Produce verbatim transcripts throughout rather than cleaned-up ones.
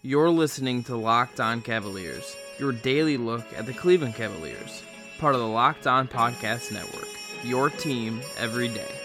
You're listening to Locked On Cavaliers, your daily look at the Cleveland Cavaliers, part of the Locked On Podcast Network, your team every day.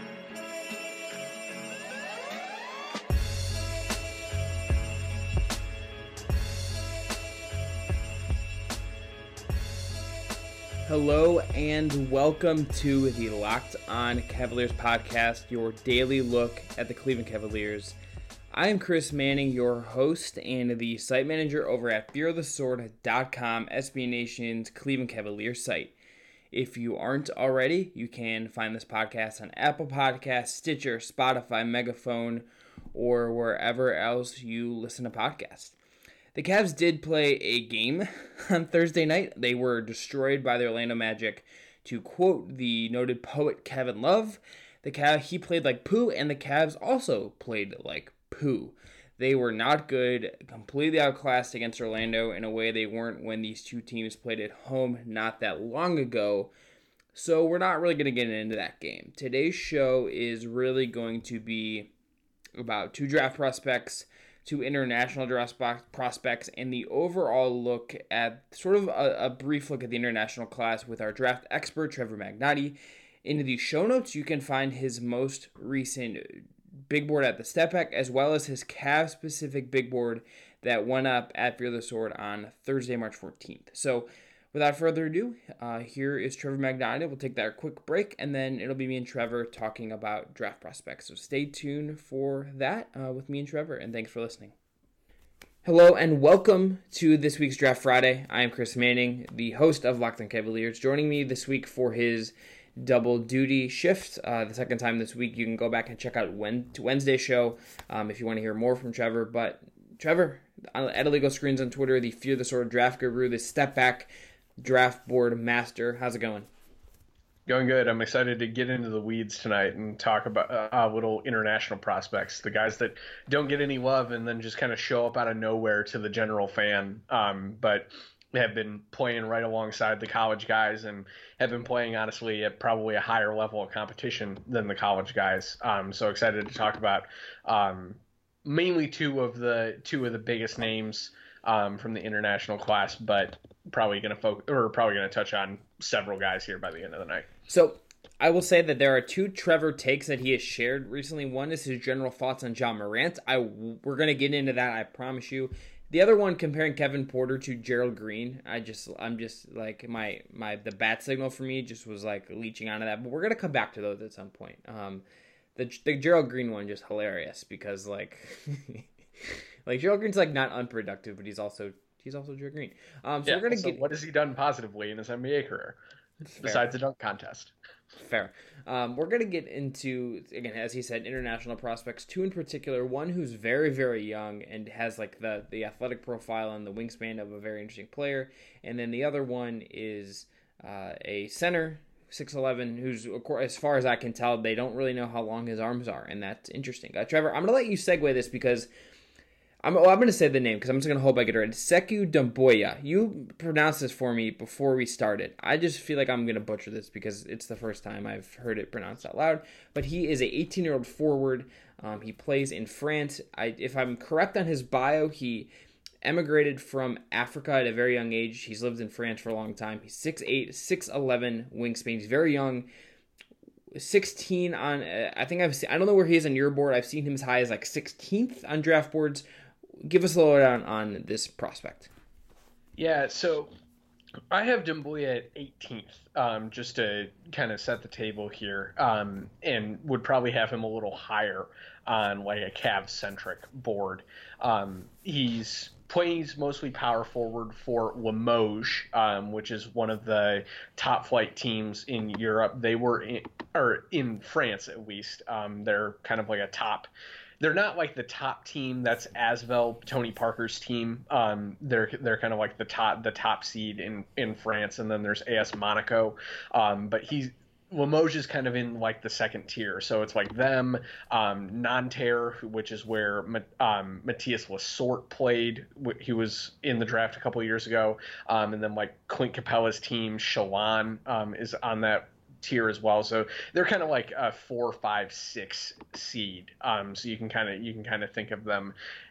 Hello and welcome to the Locked On Cavaliers podcast, your daily look at the Cleveland Cavaliers. I am Chris Manning, your host and the site manager over at fear the sword dot com, S B Nation's Cleveland Cavaliers site. If you aren't already, you can find this podcast on Apple Podcasts, Stitcher, Spotify, Megaphone, or wherever else you listen to podcasts. The Cavs did play a game on Thursday night. They were destroyed by the Orlando Magic. To quote the noted poet Kevin Love, the Cavs, he played like poo, and the Cavs also played like poo. They were not good, completely outclassed against Orlando in a way they weren't when these two teams played at home not that long ago. So we're not really going to get into that game. Today's show is really going to be about two draft prospects, two international draft prospects, and the overall look at sort of a, a brief look at the international class with our draft expert, Trevor Magnotti. In the show notes, you can find his most recent big board at the Step Back, as well as his Cavs-specific big board that went up at Fear the Sword on Thursday, March fourteenth. So without further ado, uh, here is Trevor Magnotti. We'll take that quick break, and then it'll be me and Trevor talking about draft prospects. So stay tuned for that uh, with me and Trevor, and thanks for listening. Hello, and welcome to this week's Draft Friday. I am Chris Manning, the host of Locked On Cavaliers. Joining me this week for his double duty shift, uh, the second time this week. You can go back and check out Wednesday's show um, if you want to hear more from Trevor. But Trevor, at Illegal Screens on Twitter, the Fear the Sword draft guru, the Step Back draft board master. How's it going? Going good. I'm excited to get into the weeds tonight and talk about uh, little international prospects, the guys that don't get any love and then just kind of show up out of nowhere to the general fan, um, but have been playing right alongside the college guys and have been playing, honestly, at probably a higher level of competition than the college guys. Um, so excited to talk about um, mainly two of the two of the biggest names um, from the international class, but probably going to focus or probably going to touch on several guys here by the end of the night. So I will say that there are two Trevor takes that he has shared recently. One is his general thoughts on Ja Morant. I we're going to get into that, I promise you. The other one, comparing Kevin Porter to Gerald Green, I just, I'm just like my my the bat signal for me just was like leeching onto that. But we're gonna come back to those at some point. Um, the the Gerald Green one just hilarious because like, like Gerald Green's like not unproductive, but he's also he's also Gerald Green. Um, so yeah, we're gonna so get. What has he done positively in his N B A career besides the dunk contest? Fair. Um, we're going to get into, again, as he said, international prospects, two in particular, one who's very, very young and has like the, the athletic profile and the wingspan of a very interesting player. And then the other one is uh, a center, six eleven, who's, as far as I can tell, they don't really know how long his arms are. And that's interesting. Uh, Trevor, I'm going to let you segue this because I'm, well, I'm going to say the name because I'm just going to hope I get it right. Sekou Doumbouya. You pronounced this for me before we started. I just feel like I'm going to butcher this because it's the first time I've heard it pronounced out loud. But he is a eighteen-year-old forward. Um, he plays in France. I, if I'm correct on his bio, he emigrated from Africa at a very young age. He's lived in France for a long time. He's six eight, six eleven wingspan. He's very young. sixteen on, uh, I think I've seen, I don't know where he is on your board. I've seen him as high as like sixteenth on draft boards. Give us a little down on this prospect. Yeah, so I have Doumbouya at eighteenth, um, just to kind of set the table here, um, and would probably have him a little higher on like a Cavs-centric board. Um, he's plays mostly power forward for Limoges, um, which is one of the top flight teams in Europe. They were in, or in France at least. Um, they're kind of like a top. They're not like the top team that's Asvel, Tony Parker's team. Um, they're they're kind of like the top the top seed in, in France, and then there's A S Monaco. Um, but he's Limoges is kind of in like the second tier, so it's like them, um, Nanterre, which is where um, Matthias Lesort played. He was in the draft a couple of years ago, um, and then like Clint Capella's team, Chalon, um, is on that tier as well. So they're kind of like a four, five, six seed. Um, so you can kind of you can kind of think of them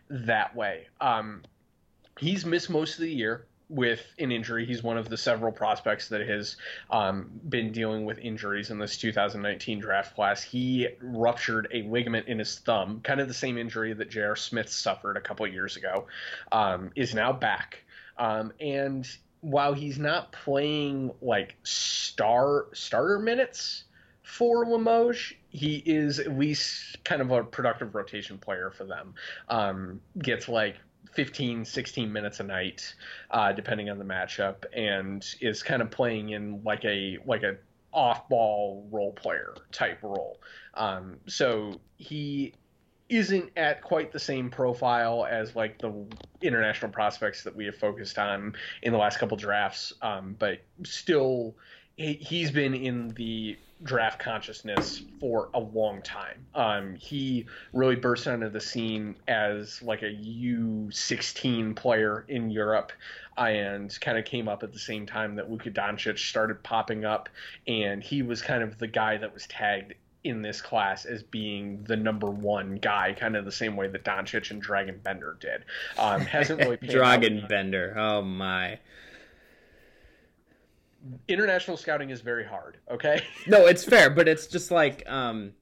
that way. Um, he's missed most of the year with an injury. He's one of the several prospects that has um, been dealing with injuries in this two thousand nineteen draft class. He ruptured a ligament in his thumb, kind of the same injury that J R. Smith suffered a couple of years ago, um, is now back. Um, and while he's not playing like star starter minutes for Limoges, he is at least kind of a productive rotation player for them. Um, gets like fifteen, sixteen minutes a night, uh, depending on the matchup, and is kind of playing in like a like a off-ball role player type role. Um, so he isn't at quite the same profile as like the international prospects that we have focused on in the last couple drafts, um, but still he, he's been in the draft consciousness for a long time. Um, he really burst onto the scene as like a U sixteen player in Europe, and kind of came up at the same time that Luka Doncic started popping up, and he was kind of the guy that was tagged in this class as being the number one guy, kind of the same way that Doncic and Dragan Bender did. Um, hasn't really paid Dragan Bender, oh my. International scouting is very hard, okay? No, it's fair, but it's just like, um,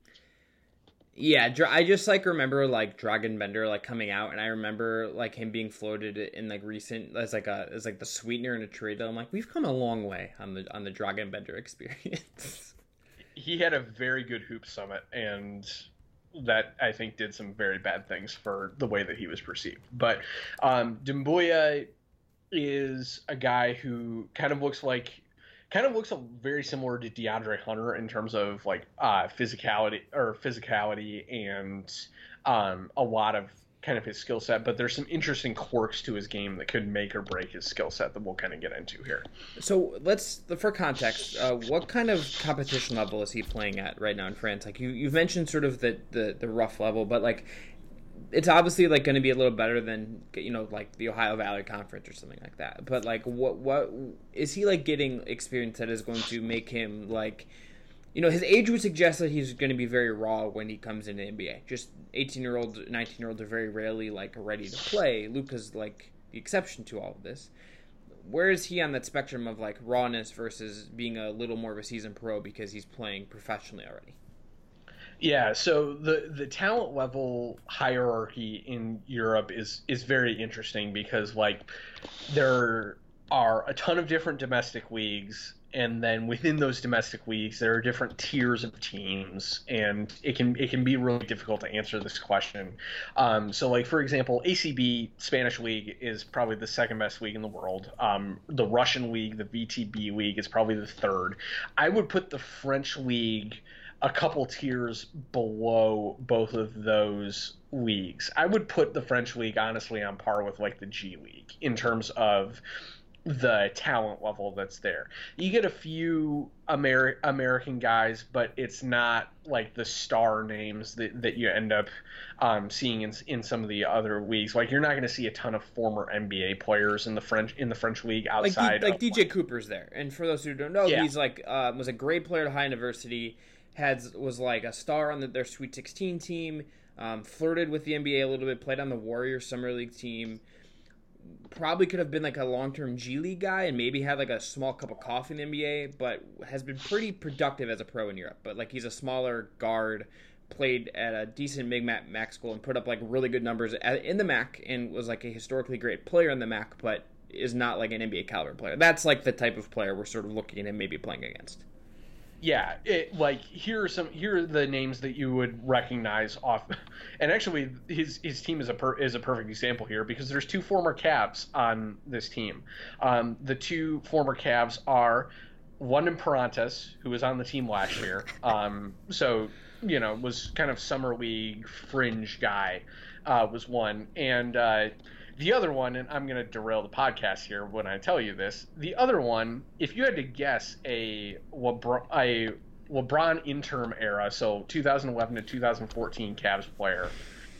yeah, I just like remember like Dragan Bender like coming out, and I remember like him being floated in like recent as like a as like the sweetener in a trade. I'm like, we've come a long way on the on the Dragan Bender experience. He had a very good hoop summit, and that I think did some very bad things for the way that he was perceived. But um, Doumbouya is a guy who kind of looks like. Kind of looks very similar to DeAndre Hunter in terms of like uh, physicality or physicality and um, a lot of kind of his skill set. But there's some interesting quirks to his game that could make or break his skill set that we'll kind of get into here. So let's, for context, uh, what kind of competition level is he playing at right now in France? Like you, you've mentioned sort of the, the, the rough level, but like it's obviously like going to be a little better than, you know, like the Ohio Valley Conference or something like that. But like, what what is he like getting experience that is going to make him like, you know, his age would suggest that he's going to be very raw when he comes into the N B A. Just eighteen year olds, nineteen year olds are very rarely like ready to play. Luka's like the exception to all of this. Where is he on that spectrum of like rawness versus being a little more of a seasoned pro because he's playing professionally already? Yeah, so the the talent level hierarchy in Europe is is very interesting because like there are a ton of different domestic leagues, and then within those domestic leagues there are different tiers of teams, and it can it can be really difficult to answer this question. Um, so like for example, A C B Spanish league is probably the second best league in the world. Um, the Russian league, the V T B league, is probably the third. I would put the French league a couple tiers below both of those leagues. I would put the French league honestly on par with like the G League in terms of the talent level that's there. You get a few Amer- American guys, but it's not like the star names that, that you end up um, seeing in in some of the other leagues. Like you're not going to see a ton of former N B A players in the French in the French league outside. Like, D- like of, D J Cooper's there, and for those who don't know, yeah. he's like uh, was a great player at High University. Had was like a star on the, their Sweet sixteen team. Um, flirted with the N B A a little bit. Played on the Warriors Summer League team. Probably could have been like a long-term G League guy and maybe had like a small cup of coffee in the N B A, but has been pretty productive as a pro in Europe. But like he's a smaller guard, played at a decent mid-mac MAC school and put up like really good numbers at, in the MAC, and was like a historically great player in the MAC, but is not like an N B A caliber player. That's like the type of player we're sort of looking at him maybe playing against. Yeah, it, like here are some here are the names that you would recognize off, and actually his his team is a per, is a perfect example here because there's two former Cavs on this team. Um, the two former Cavs are London Parantes, who was on the team last year, um, so you know was kind of summer league fringe guy, uh, was one, and uh, the other one, and I'm going to derail the podcast here when I tell you this. The other one, if you had to guess a LeBron, a LeBron interim era, so two thousand eleven to two thousand fourteen Cavs player,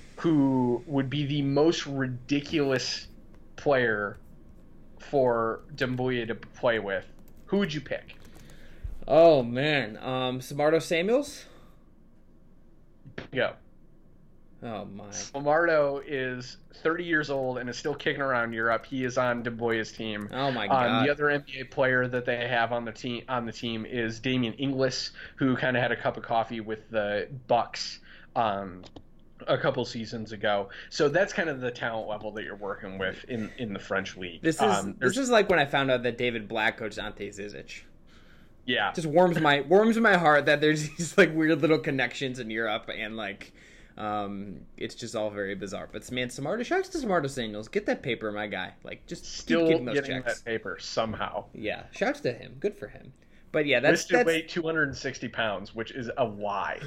who would be the most ridiculous player for Doumbouya to play with, who would you pick? Oh, man. Um, Samardo Samuels? Go. Oh my. Lamardo is thirty years old and is still kicking around Europe. He is on Demboya's team. Oh my Um, the God. other N B A player that they have on the team on the team is Damian Inglis, who kind of had a cup of coffee with the Bucks um, a couple seasons ago. So that's kind of the talent level that you're working with in, in the French league. This is um, this is like when I found out that David Black coached Ante Zizic. Yeah, Just warms my warms my heart that there's these like weird little connections in Europe, and like um it's just all very bizarre. But man, Samardo, shouts to Samardo Samuels, get that paper, my guy. Like just still keep getting those getting checks. that paper somehow. Yeah, shouts to him. Good for him. But yeah, that's Listed that's weight two hundred sixty pounds, which is a lie.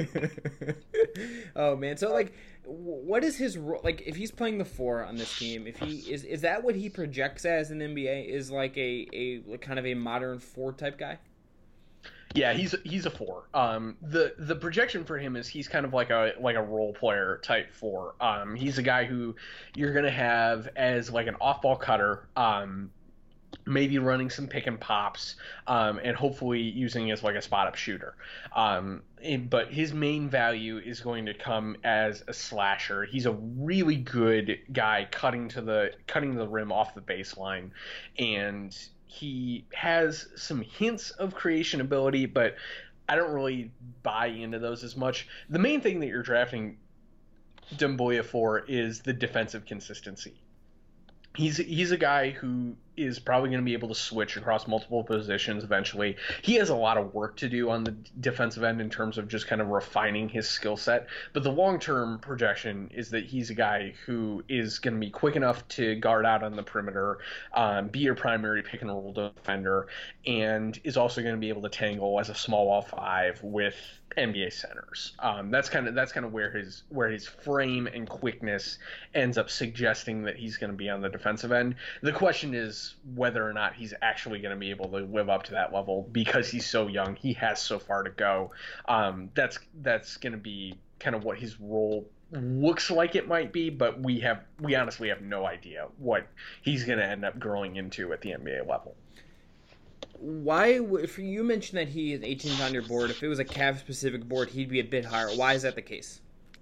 Oh man, so like, what is his role? Like, if he's playing the four on this team, if he is, is that what he projects as in the N B A? Is like a a like kind of a modern four type guy? Yeah, he's he's a four. Um, the the projection for him is he's kind of like a like a role player type four. Um, he's a guy who you're gonna have as like an off ball cutter. Um, maybe running some pick and pops, um, and hopefully using as like a spot up shooter. Um, and, but his main value is going to come as a slasher. He's a really good guy cutting to the cutting the rim off the baseline, and he has some hints of creation ability, but I don't really buy into those as much. The main thing that you're drafting Demboya for is the defensive consistency. He's he's a guy who is probably going to be able to switch across multiple positions eventually. He has a lot of work to do on the defensive end in terms of just kind of refining his skill set. But the long-term projection is that he's a guy who is going to be quick enough to guard out on the perimeter, um, be your primary pick and roll defender, and is also going to be able to tangle as a small ball five with N B A centers. Um, that's kind of that's kind of where his where his frame and quickness ends up suggesting that he's going to be on the defensive end. The question is whether or not he's actually going to be able to live up to that level because he's so young. He has so far to go. Um, that's that's going to be kind of what his role looks like it might be, but we have we honestly have no idea what he's going to end up growing into at the N B A level. Why, if you mentioned that he is eighteenth on your board, if it was a Cavs specific board, he'd be a bit higher. Why is that the case?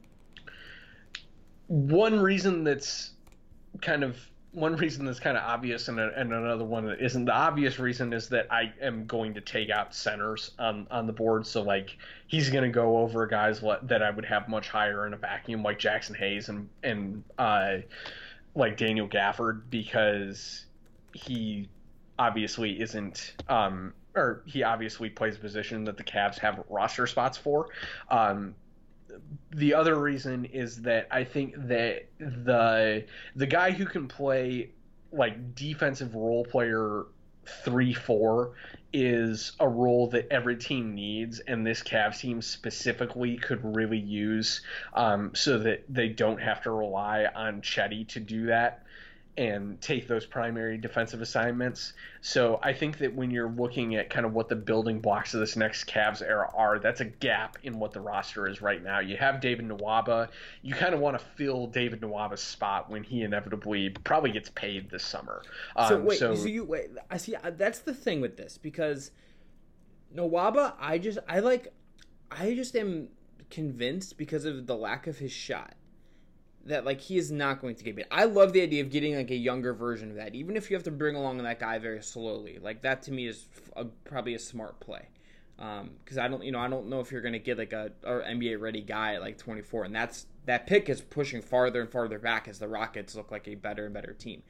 One reason that's kind of one reason that's kind of obvious, and, a, and another one that isn't. The obvious reason is that I am going to take out centers on, on the board. So, like, he's going to go over guys that I would have much higher in a vacuum, like Jackson Hayes and, and uh, like Daniel Gafford, because he obviously isn't um, – or he obviously plays a position that the Cavs have roster spots for. Um The other reason is that I think that the the guy who can play like defensive role player three four is a role that every team needs, and this Cavs team specifically could really use, um, so that they don't have to rely on Chetty to do that and take those primary defensive assignments. So I think that when you're looking at kind of what the building blocks of this next Cavs era are, that's a gap in what the roster is right now. You have David Nwaba. You kind of want to fill David Nwaba's spot when he inevitably probably gets paid this summer. Um, so wait, so, so you wait. I see. That's the thing with this, because Nwaba, I just I like, I just am convinced because of the lack of his shot that like he is not going to get beat. I love the idea of getting like a younger version of that, even if you have to bring along that guy very slowly. Like that to me is a, probably a smart play, because um, I don't, you know, I don't know if you're going to get like a, a N B A ready guy at like twenty-four, and that's that pick is pushing farther and farther back as the Rockets look like a better and better team.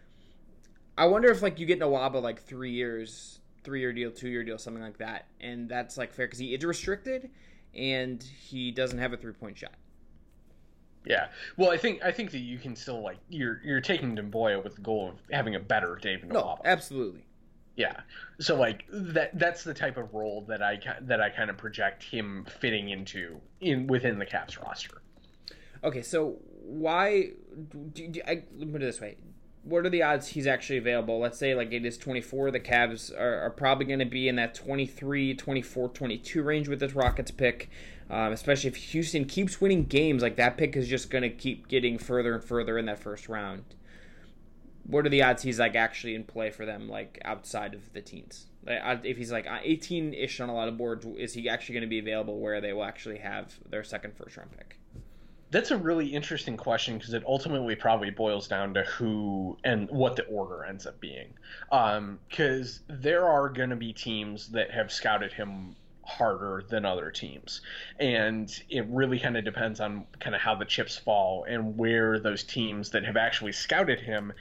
I wonder if like you get Nwaba like three years, three year deal, two year deal, something like that, and that's like fair because he is restricted and he doesn't have a three point shot. Yeah, well, I think I think that you can still like you're you're taking Demboya with the goal of having a better David Nwaba. No, absolutely. Yeah, so like that that's the type of role that I that I kind of project him fitting into in within the Cavs roster. Okay, so why do, do I let me put it this way? What are the odds he's actually available? Let's say like it is twenty-four. The Cavs are, are probably going to be in that twenty-three, twenty-four, twenty-two range with this Rockets pick. Um, especially if Houston keeps winning games, like that pick is just going to keep getting further and further in that first round. What are the odds he's like actually in play for them, like outside of the teens? Like, if he's like eighteen-ish on a lot of boards, is he actually going to be available where they will actually have their second first round pick? That's a really interesting question because it ultimately probably boils down to who and what the order ends up being. Because um, there are going to be teams that have scouted him harder than other teams. And it really kind of depends on kind of how the chips fall and where those teams that have actually scouted him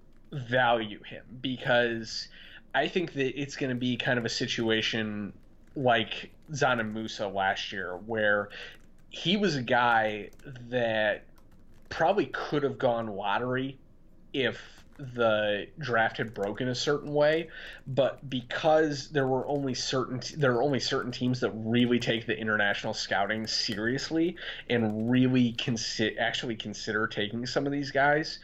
value him. Because I think that it's going to be kind of a situation like Dzanan Musa last year where he was a guy that probably could have gone lottery if the draft had broken a certain way, but because there were only certain there are only certain teams that really take the international scouting seriously and really consider actually consider taking some of these guys,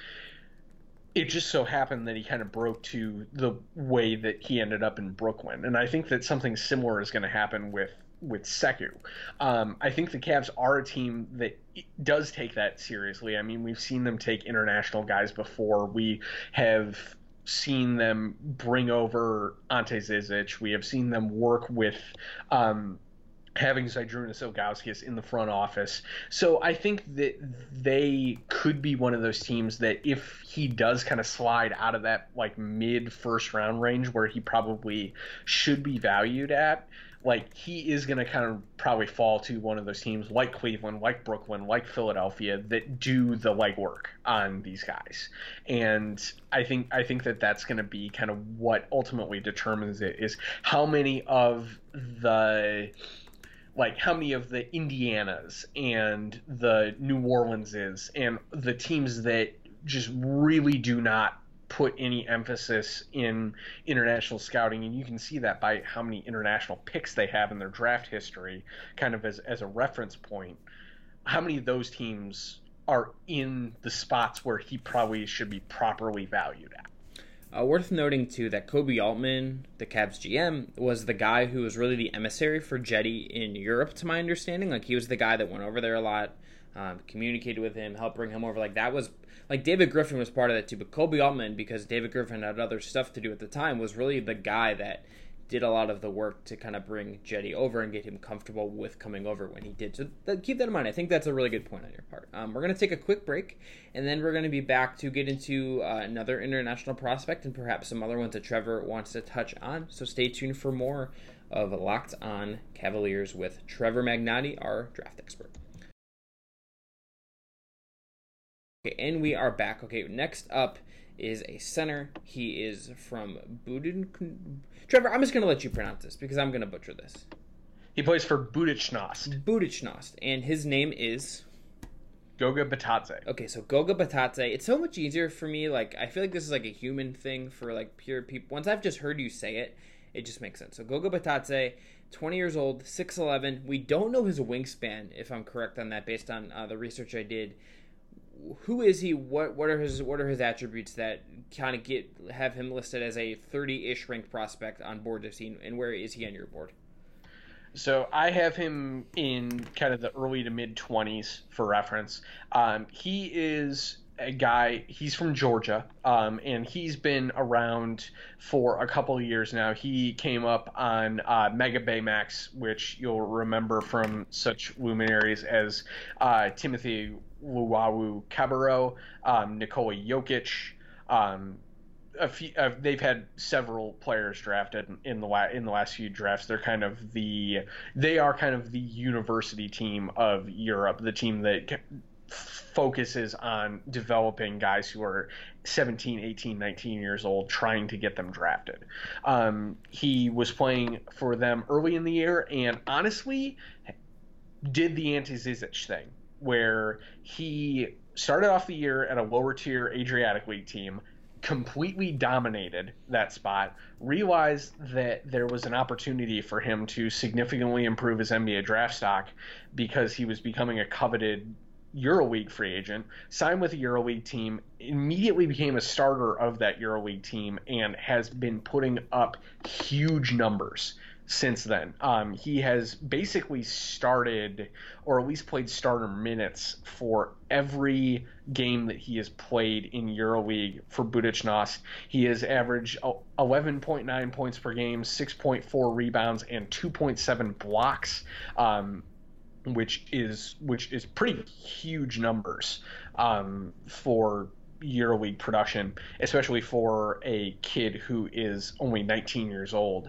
it just so happened that he kind of broke to the way that he ended up in Brooklyn. And I think that something similar is going to happen with with Sekou. Um, I think the Cavs are a team that does take that seriously. I mean, we've seen them take international guys before. We have seen them bring over Ante Zizic. We have seen them work with um, having Zydrunas Ilgauskas in the front office. So I think that they could be one of those teams that if he does kind of slide out of that like mid first round range where he probably should be valued at, like he is going to kind of probably fall to one of those teams like Cleveland, like Brooklyn, like Philadelphia that do the legwork on these guys. And I think I think that that's going to be kind of what ultimately determines it, is how many of the like how many of the Indianas and the New Orleanses and the teams that just really do not put any emphasis in international scouting, and you can see that by how many international picks they have in their draft history, kind of as, as a reference point, how many of those teams are in the spots where he probably should be properly valued at. Uh, worth noting, too, that Koby Altman, the Cavs G M, was the guy who was really the emissary for Jetty in Europe, to my understanding. Like, he was the guy that went over there a lot, um, communicated with him, helped bring him over. Like, that was, like, David Griffin was part of that, too. But Koby Altman, because David Griffin had other stuff to do at the time, was really the guy that did a lot of the work to kind of bring Jetty over and get him comfortable with coming over when he did. So that, keep that in mind. I think that's a really good point on your part. Um, we're going to take a quick break, and then we're going to be back to get into uh, another international prospect and perhaps some other ones that Trevor wants to touch on. So stay tuned for more of Locked On Cavaliers with Trevor Magnotti, our draft expert. Okay, and we are back. Okay, next up is a center. He is from Budin. Trevor, I'm just going to let you pronounce this because I'm going to butcher this. He plays for Budućnost. Budućnost, and his name is Goga Bitadze. Okay, so Goga Bitadze. It's so much easier for me. Like, I feel like this is like a human thing for like pure people. Once I've just heard you say it, it just makes sense. So Goga Bitadze, twenty years old, six eleven. We don't know his wingspan, if I'm correct on that, based on uh, the research I did. Who is he? What what are his what are his attributes that kind of get have him listed as a thirty-ish ranked prospect on board this team, and where is he on your board? So I have him in kind of the early to mid twenties for reference. Um, he is a guy. He's from Georgia, um, and he's been around for a couple of years now. He came up on uh, Mega Baymax, which you'll remember from such luminaries as uh, Timothy Luwawu Cabarro, um, Nikola Jokic. Um, a few, uh, they've had several players drafted in the la- in the last few drafts. They're kind of the they are kind of the university team of Europe, the team that focuses on developing guys who are seventeen, eighteen, nineteen years old, trying to get them drafted. Um, he was playing for them early in the year, and honestly, did the Ante Zizic thing, where he started off the year at a lower tier Adriatic League team, completely dominated that spot, realized that there was an opportunity for him to significantly improve his N B A draft stock because he was becoming a coveted EuroLeague free agent, signed with a EuroLeague team, immediately became a starter of that EuroLeague team, and has been putting up huge numbers since then. Um, he has basically started, or at least played starter minutes for every game that he has played in EuroLeague for Budućnost. He has averaged eleven point nine points per game, six point four rebounds, and two point seven blocks. Um, which is which is pretty huge numbers um, for EuroLeague production, especially for a kid who is only nineteen years old,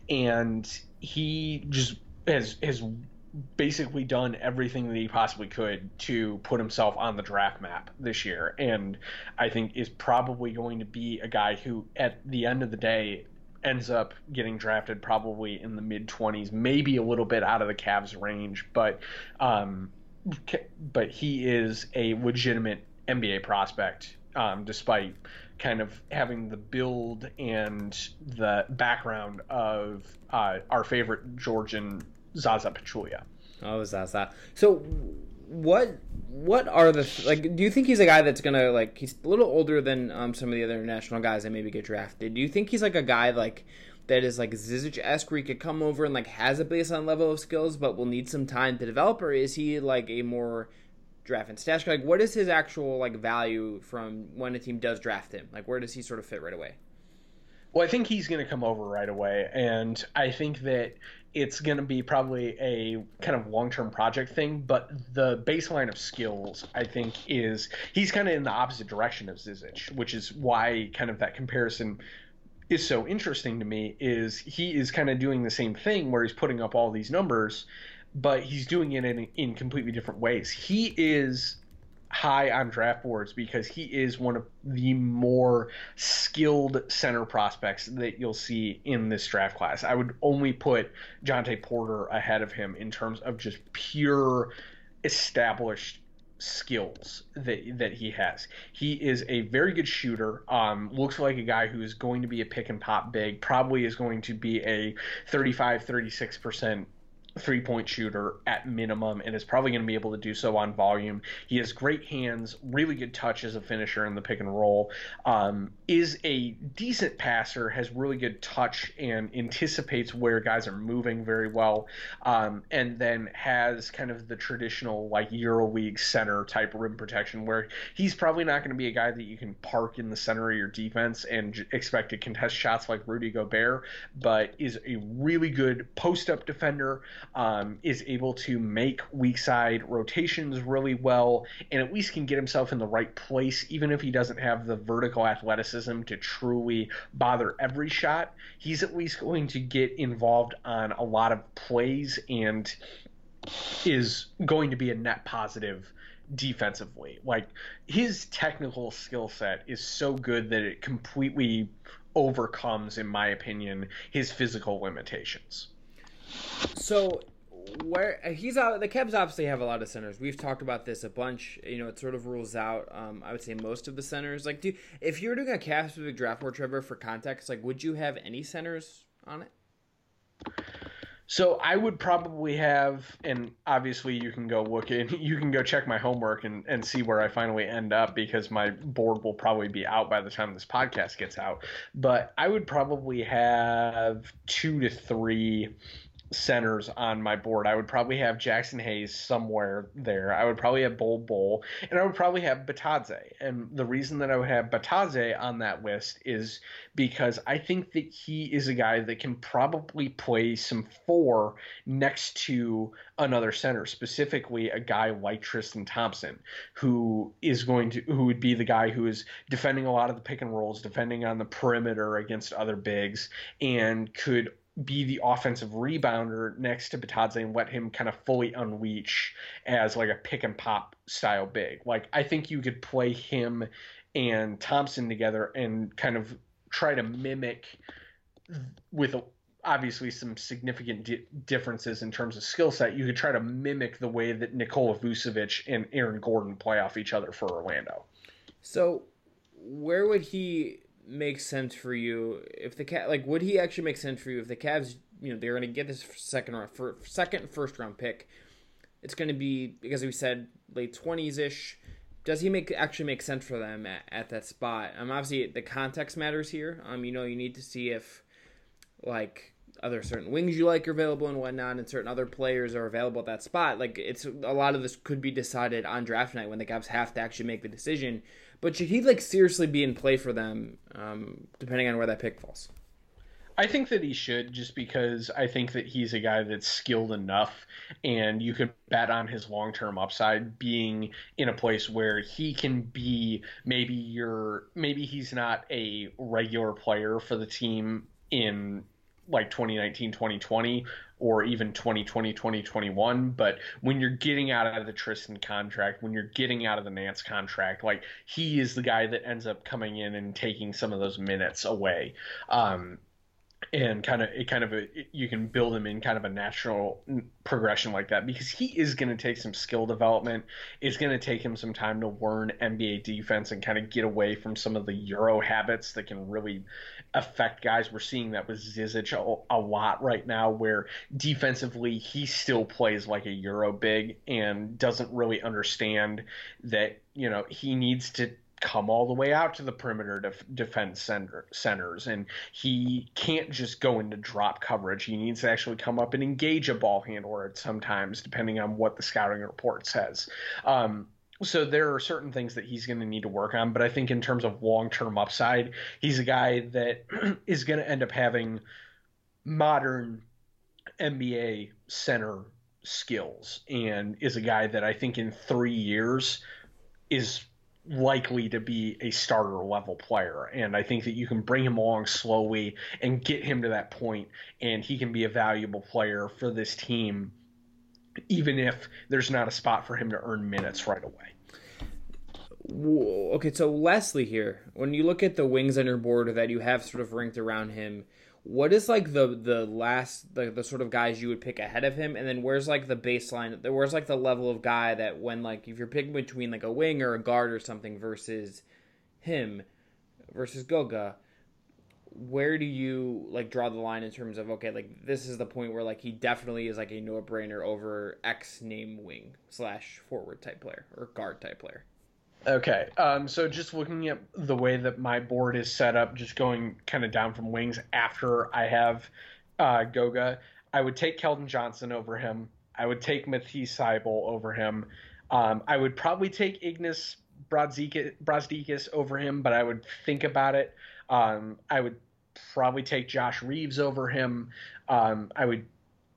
and he just has has basically done everything that he possibly could to put himself on the draft map this year, and I think is probably going to be a guy who, at the end of the day, ends up getting drafted probably in the mid twenties, maybe a little bit out of the Cavs range, but um, but he is a legitimate N B A prospect, um, despite kind of having the build and the background of uh, our favorite Georgian Zaza Pachulia. Oh, Zaza. So what what are the like do you think he's a guy that's gonna like he's a little older than um some of the other international guys that maybe get drafted? Do you think he's like a guy like that is like Zizic-esque, where he could come over and like has a baseline level of skills but will need some time to develop, or is he like a more draft and stash guy? Like, what is his actual like value from when a team does draft him? Like, where does he sort of fit right away? Well, I think he's going to come over right away, and I think that it's going to be probably a kind of long-term project thing, but the baseline of skills, I think, is he's kind of in the opposite direction of Zizic, which is why kind of that comparison is so interesting to me, is he is kind of doing the same thing where he's putting up all these numbers, but he's doing it in, in completely different ways. He is high on draft boards because he is one of the more skilled center prospects that you'll see in this draft class. I would only put Jontay Porter ahead of him in terms of just pure established skills that that he has. He is a very good shooter. Um, looks like a guy who is going to be a pick and pop big, probably is going to be a thirty-five, thirty-six percent three-point shooter at minimum, and is probably going to be able to do so on volume. He has great hands, really good touch as a finisher in the pick and roll, um, is a decent passer, has really good touch and anticipates where guys are moving very well, um, and then has kind of the traditional like EuroLeague center type rim protection, where he's probably not going to be a guy that you can park in the center of your defense and j- expect to contest shots like Rudy Gobert, but is a really good post-up defender, Um, is able to make weak side rotations really well, and at least can get himself in the right place, even if he doesn't have the vertical athleticism to truly bother every shot. He's at least going to get involved on a lot of plays and is going to be a net positive defensively. Like, his technical skill set is so good that it completely overcomes, in my opinion, his physical limitations. So, where he's out, the Cavs obviously have a lot of centers. We've talked about this a bunch. You know, it sort of rules out, um, I would say, most of the centers. Like, do if you were doing a Cavs specific draft board, Trevor, for context, like, would you have any centers on it? So I would probably have, and obviously you can go look in, you can go check my homework and, and see where I finally end up, because my board will probably be out by the time this podcast gets out. But I would probably have two to three centers on my board. I would probably have Jackson Hayes somewhere there. I would probably have Bol Bol, and I would probably have Batadze. And the reason that I would have Batadze on that list is because I think that he is a guy that can probably play some four next to another center, specifically a guy like Tristan Thompson, who is going to who would be the guy who is defending a lot of the pick and rolls, defending on the perimeter against other bigs, and could be the offensive rebounder next to Batadze and let him kind of fully unleash as like a pick and pop style big. Like, I think you could play him and Thompson together and kind of try to mimic, with obviously some significant di- differences in terms of skill set, you could try to mimic the way that Nikola Vucevic and Aaron Gordon play off each other for Orlando. So where would he make sense for you if the Cavs, like, would he actually make sense for you if the Cavs, you know, they're going to get this second round, for second first round pick? It's going to be, because we said late twenties ish. Does he make actually make sense for them at, at that spot? Um, obviously the context matters here. Um, you know, you need to see if like other certain wings you like are available and whatnot, and certain other players are available at that spot. Like, it's a lot of this could be decided on draft night when the Cavs have to actually make the decision. But should he like seriously be in play for them, um, depending on where that pick falls? I think that he should, just because I think that he's a guy that's skilled enough, and you could bet on his long-term upside being in a place where he can be maybe your maybe he's not a regular player for the team in like twenty nineteen, twenty twenty, or even twenty twenty, twenty twenty-one. But when you're getting out of the Tristan contract, when you're getting out of the Nance contract, like he is the guy that ends up coming in and taking some of those minutes away. Um, and kind of it kind of a, you can build him in kind of a natural progression like that, because he is going to take some skill development. It's going to take him some time to learn N B A defense and kind of get away from some of the Euro habits that can really affect guys. We're seeing that with Zizic a, a lot right now, where defensively he still plays like a Euro big and doesn't really understand that, you know, he needs to come all the way out to the perimeter to defend center, centers, and he can't just go into drop coverage. He needs to actually come up and engage a ball handler at sometimes, depending on what the scouting report says. Um, so there are certain things that he's going to need to work on, but I think in terms of long-term upside, he's a guy that is going to end up having modern N B A center skills, and is a guy that I think in three years is likely to be a starter level player. And I think that you can bring him along slowly and get him to that point, and he can be a valuable player for this team, even if there's not a spot for him to earn minutes right away. Okay, so Leslie here, when you look at the wings on your board that you have sort of ranked around him, what is like the the last the, the sort of guys you would pick ahead of him, and then where's like the baseline, where's like the level of guy that when like if you're picking between like a wing or a guard or something versus him versus Goga, where do you like draw the line in terms of, okay, like this is the point where like he definitely is like a no-brainer over X name wing slash forward type player or guard type player? Okay, um, so just looking at the way that my board is set up, just going kind of down from wings after I have uh, Goga, I would take Keldon Johnson over him. I would take Matisse Thybulle over him. Um, I would probably take Ignas Brazdeikis over him, but I would think about it. Um, I would probably take Josh Reeves over him. Um, I would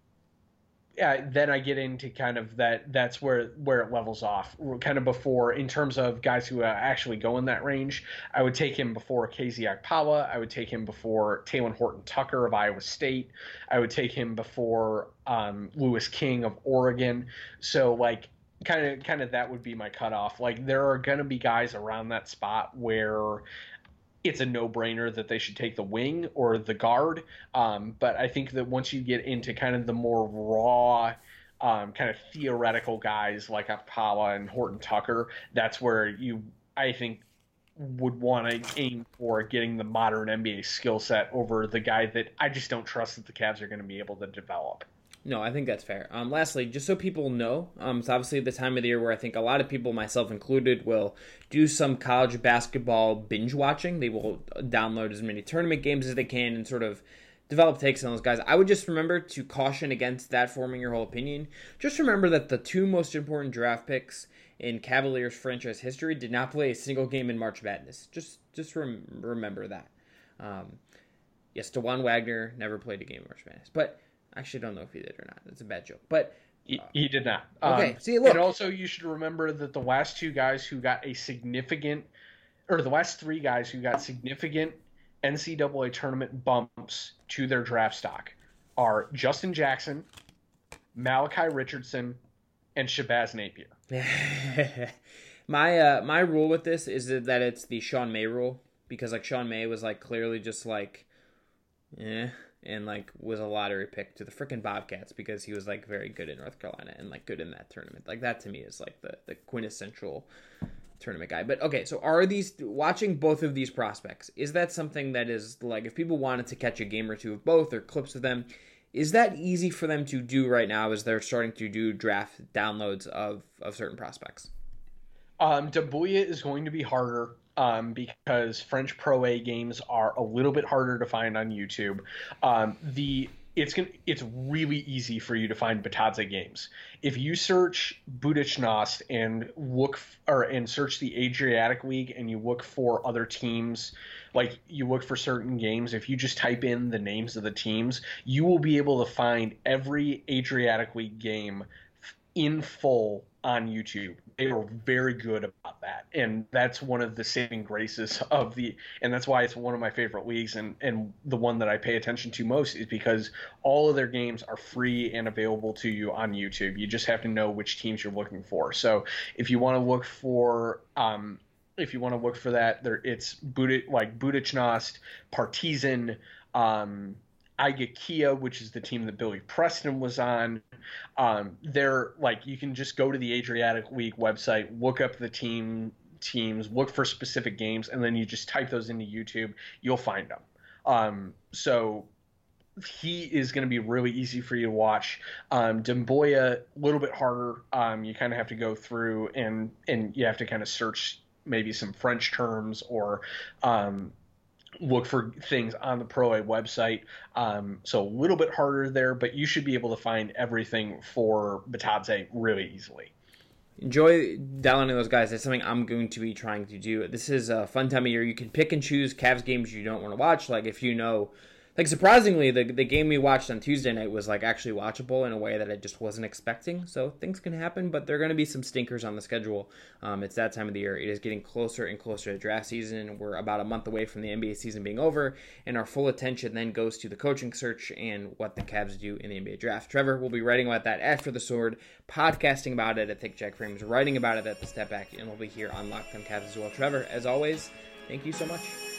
Yeah, then I get into kind of that. That's where where it levels off. Kind of before, in terms of guys who actually go in that range, I would take him before Casey Okpala. I would take him before Talen Horton-Tucker of Iowa State. I would take him before um, Lewis King of Oregon. So like, kind of kind of that would be my cutoff. Like, there are going to be guys around that spot where it's a no-brainer that they should take the wing or the guard. Um, but I think that once you get into kind of the more raw, um, kind of theoretical guys like Okpala and Horton-Tucker, that's where you, I think, would want to aim for getting the modern N B A skill set over the guy that I just don't trust that the Cavs are going to be able to develop. No, I think that's fair. Um, lastly, just so people know, um, it's obviously the time of the year where I think a lot of people, myself included, will do some college basketball binge watching. They will download as many tournament games as they can and sort of develop takes on those guys. I would just remember to caution against that forming your whole opinion. Just remember that the two most important draft picks in Cavaliers franchise history did not play a single game in March Madness. Just just rem- remember that. Um, yes, DeJuan Wagner never played a game in March Madness, but I actually don't know if he did or not. That's a bad joke. But he, he did not. Okay, um, see, look. And also, you should remember that the last two guys who got a significant, or the last three guys who got significant N C double A tournament bumps to their draft stock are Justin Jackson, Malachi Richardson, and Shabazz Napier. my uh, my rule with this is that it's the Sean May rule, because like Sean May was like clearly just like, eh. And like was a lottery pick to the freaking Bobcats because he was like very good in North Carolina and like good in that tournament. Like that to me is like the, the quintessential tournament guy. But okay, so are these, watching both of these prospects, is that something that is like, if people wanted to catch a game or two of both or clips of them, is that easy for them to do right now as they're starting to do draft downloads of, of certain prospects? Um, Dambuya is going to be harder. Um, because French Pro A games are a little bit harder to find on YouTube. Um, the it's gonna it's really easy for you to find Batadze games. If you search Budućnost and look f- or and search the Adriatic League and you look for other teams, like you look for certain games, if you just type in the names of the teams, you will be able to find every Adriatic League game in full on YouTube. They are very good about that, and that's one of the saving graces of the, and that's why it's one of my favorite leagues, and and the one that I pay attention to most is because all of their games are free and available to you on YouTube. You just have to know which teams you're looking for. So if you want to look for um if you want to look for that, there it's Buda, like Budućnost, Partizan, um Igakea, which is the team that Billy Preston was on. Um, they're like, you can just go to the Adriatic League website, look up the team teams, look for specific games, and then you just type those into YouTube. You'll find them. Um, so he is going to be really easy for you to watch. Um, Demboya, a little bit harder. Um, you kind of have to go through and and you have to kind of search maybe some French terms or um, look for things on the Pro A website. Um, so a little bit harder there, but you should be able to find everything for Batadze really easily. Enjoy downloading those guys. That's something I'm going to be trying to do. This is a fun time of year. You can pick and choose Cavs games you don't want to watch. Like if you know, like surprisingly, the the game we watched on Tuesday night was like actually watchable in a way that I just wasn't expecting. So things can happen, but there are going to be some stinkers on the schedule. Um, it's that time of the year. It is getting closer and closer to draft season. We're about a month away from the N B A season being over, and our full attention then goes to the coaching search and what the Cavs do in the N B A draft. Trevor will be writing about that after the sword, podcasting about it at Thick Jack Frames, writing about it at the Step Back, and we'll be here on Locked On Cavs as well. Trevor, as always, thank you so much.